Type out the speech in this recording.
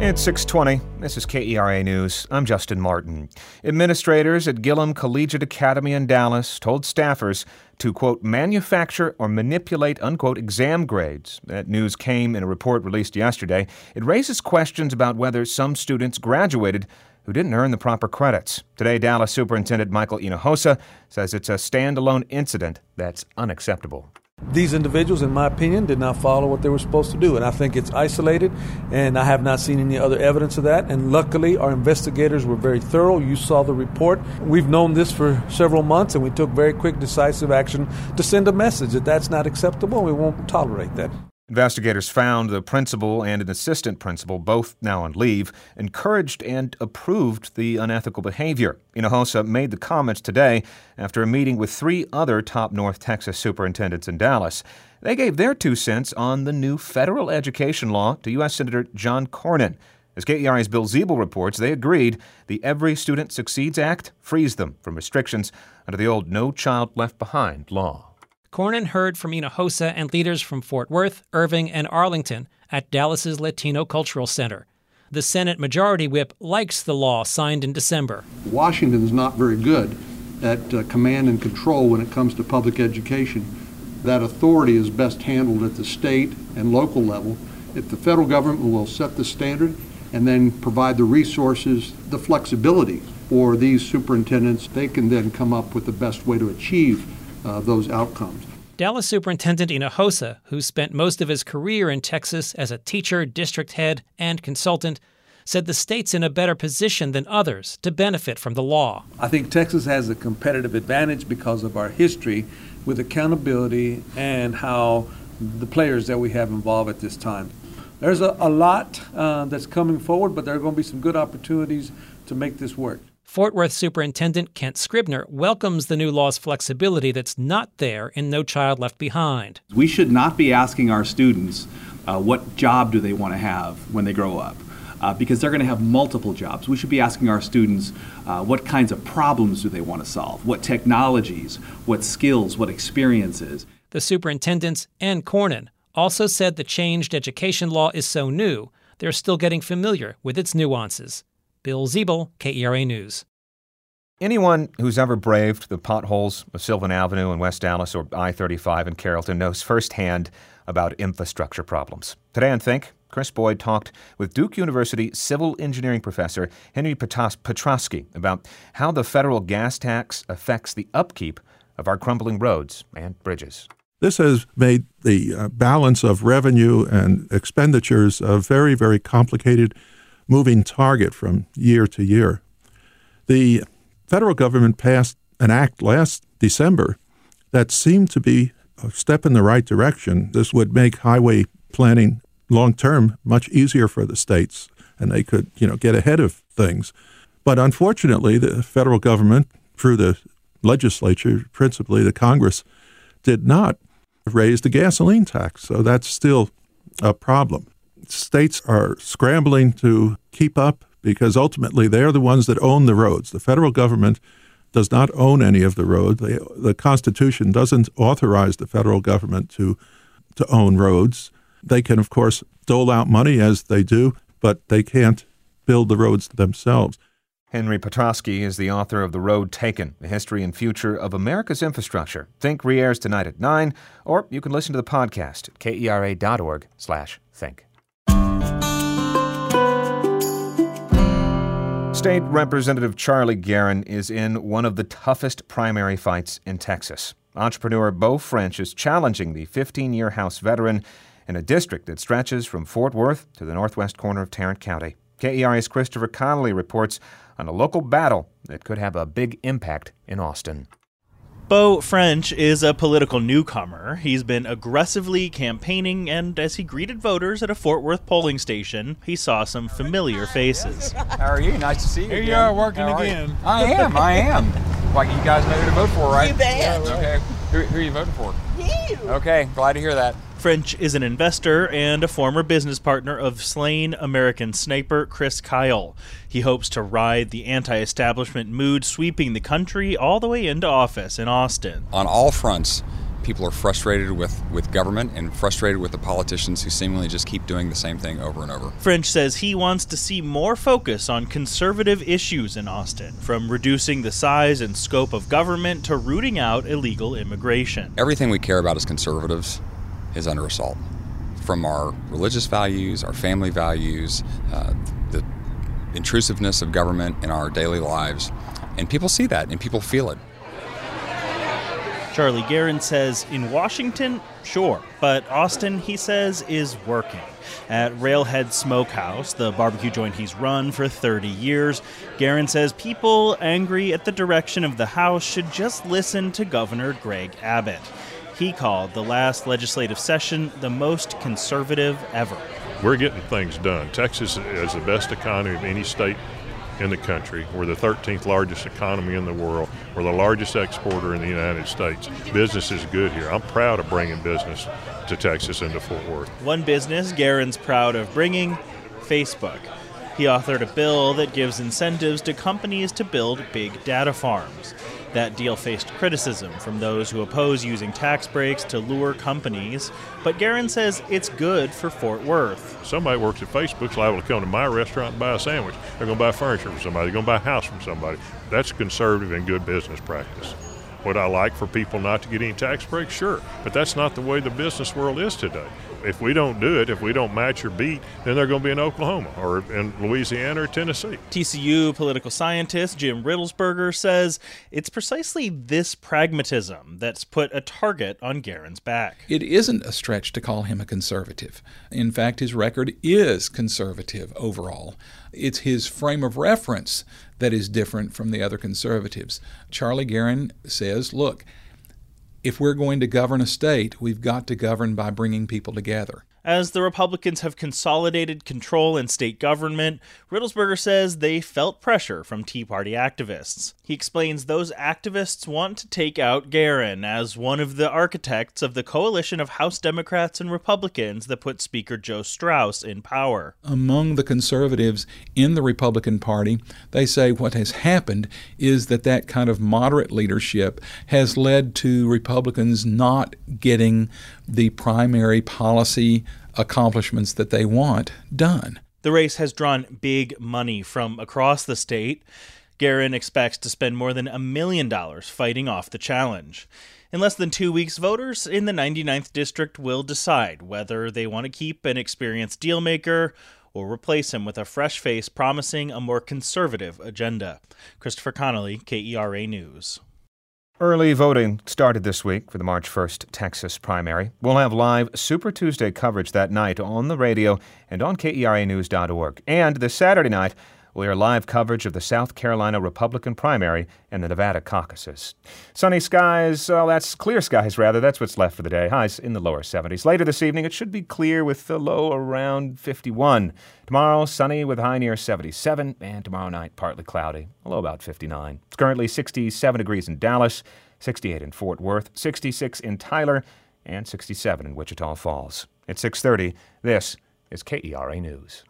It's 6:20. This is KERA News. I'm Justin Martin. Administrators at Gillham Collegiate Academy in Dallas told staffers to, quote, manufacture or manipulate, unquote, exam grades. That news came in a report released yesterday. It raises questions about whether some students graduated who didn't earn the proper credits. Today, Dallas Superintendent Michael Hinojosa says it's a standalone incident that's unacceptable. These individuals, in my opinion, did not follow what they were supposed to do, and I think it's isolated, and I have not seen any other evidence of that. And luckily, our investigators were very thorough. You saw the report. We've known this for several months, and we took very quick, decisive action to send a message that that's not acceptable, and we won't tolerate that. Investigators found the principal and an assistant principal, both now on leave, encouraged and approved the unethical behavior. Hinojosa made the comments today after a meeting with 3 other top North Texas superintendents in Dallas. They gave their 2 cents on the new federal education law to U.S. Senator John Cornyn. As KERA's Bill Ziebel reports, they agreed the Every Student Succeeds Act frees them from restrictions under the old No Child Left Behind law. Cornyn heard from Hinojosa and leaders from Fort Worth, Irving, and Arlington at Dallas's Latino Cultural Center. The Senate Majority Whip likes the law signed in December. Washington is not very good at command and control when it comes to public education. That authority is best handled at the state and local level. If the federal government will set the standard and then provide the resources, the flexibility for these superintendents, they can then come up with the best way to achieve those outcomes. Dallas Superintendent Hinojosa, who spent most of his career in Texas as a teacher, district head, and consultant, said the state's in a better position than others to benefit from the law. I think Texas has a competitive advantage because of our history with accountability and how the players that we have involved at this time. There's a lot that's coming forward, but there are going to be some good opportunities to make this work. Fort Worth Superintendent Kent Scribner welcomes the new law's flexibility that's not there in No Child Left Behind. We should not be asking our students what job do they want to have when they grow up, because they're going to have multiple jobs. We should be asking our students what kinds of problems do they want to solve, what technologies, what skills, what experiences. The superintendents and Cornyn also said the changed education law is so new, they're still getting familiar with its nuances. Bill Ziebel, KERA News. Anyone who's ever braved the potholes of Sylvan Avenue in West Dallas or I-35 in Carrollton knows firsthand about infrastructure problems. Today on Think, Chris Boyd talked with Duke University civil engineering professor Henry Petrosky about how the federal gas tax affects the upkeep of our crumbling roads and bridges. This has made the balance of revenue and expenditures a very, very complicated moving target from year to year. The federal government passed an act last December that seemed to be a step in the right direction. This would make highway planning long-term much easier for the states, and they could, get ahead of things. But unfortunately, the federal government, through the legislature, principally the Congress, did not raise the gasoline tax. So that's still a problem. States are scrambling to keep up because ultimately they're the ones that own the roads. The federal government does not own any of the road. The Constitution doesn't authorize the federal government to own roads. They can, of course, dole out money as they do, but they can't build the roads themselves. Henry Petrosky is the author of The Road Taken, The History and Future of America's Infrastructure. Think re-airs tonight at 9, or you can listen to the podcast at kera.org/think. State Representative Charlie Guerin is in one of the toughest primary fights in Texas. Entrepreneur Beau French is challenging the 15-year House veteran in a district that stretches from Fort Worth to the northwest corner of Tarrant County. KERA's Christopher Connolly reports on a local battle that could have a big impact in Austin. Beau French is a political newcomer. He's been aggressively campaigning, and as he greeted voters at a Fort Worth polling station, he saw some familiar faces. How are you? Nice to see you Here again. you are working again. I am. Like, you guys know who to vote for, right? You bet. Okay. Who are you voting for? You. Okay, glad to hear that. French is an investor and a former business partner of slain American sniper Chris Kyle. He hopes to ride the anti-establishment mood sweeping the country all the way into office in Austin. On all fronts, People are frustrated with government and frustrated with the politicians who seemingly just keep doing the same thing over and over. French says he wants to see more focus on conservative issues in Austin, from reducing the size and scope of government to rooting out illegal immigration. Everything we care about as conservatives is under assault. From our religious values, our family values, the intrusiveness of government in our daily lives. And people see that and people feel it. Charlie Guerin says in Washington, sure, but Austin, he says, is working. At Railhead Smokehouse, the barbecue joint he's run for 30 years, Guerin says people angry at the direction of the House should just listen to Governor Greg Abbott. He called the last legislative session the most conservative ever. We're getting things done. Texas is the best economy of any state in the country. We're the 13th largest economy in the world. We're the largest exporter in the United States. Business is good here. I'm proud of bringing business to Texas and to Fort Worth. One business Guerin's proud of bringing, Facebook. He authored a bill that gives incentives to companies to build big data farms. That deal faced criticism from those who oppose using tax breaks to lure companies, but Guerin says it's good for Fort Worth. Somebody works at Facebook's liable to come to my restaurant and buy a sandwich. They're going to buy furniture from somebody. They're going to buy a house from somebody. That's conservative and good business practice. Would I like for people not to get any tax breaks? Sure, but that's not the way the business world is today. If we don't do it, if we don't match or beat, then they're going to be in Oklahoma or in Louisiana or Tennessee. TCU political scientist Jim Riddlesberger says it's precisely this pragmatism that's put a target on Guerin's back. It isn't a stretch to call him a conservative. In fact, his record is conservative overall. It's his frame of reference that is different from the other conservatives. Charlie Guerin says, look, if we're going to govern a state, we've got to govern by bringing people together. As the Republicans have consolidated control in state government, Riddlesberger says they felt pressure from Tea Party activists. He explains those activists want to take out Guerin as one of the architects of the coalition of House Democrats and Republicans that put Speaker Joe Straus in power. Among the conservatives in the Republican Party, they say what has happened is that kind of moderate leadership has led to Republicans not getting the primary policy accomplishments that they want done. The race has drawn big money from across the state. Guerin expects to spend more than $1 million fighting off the challenge. In less than 2 weeks, voters in the 99th District will decide whether they want to keep an experienced dealmaker or replace him with a fresh face promising a more conservative agenda. Christopher Connolly, KERA News. Early voting started this week for the March 1st Texas primary. We'll have live Super Tuesday coverage that night on the radio and on KERAnews.org. And this Saturday night, we'll hear live coverage of the South Carolina Republican primary and the Nevada caucuses. Sunny skies, that's clear skies, rather. That's what's left for the day. Highs in the lower 70s. Later this evening, it should be clear with the low around 51. Tomorrow, sunny with a high near 77. And tomorrow night, partly cloudy, a low about 59. It's currently 67 degrees in Dallas, 68 in Fort Worth, 66 in Tyler, and 67 in Wichita Falls. At 6:30, this is KERA News.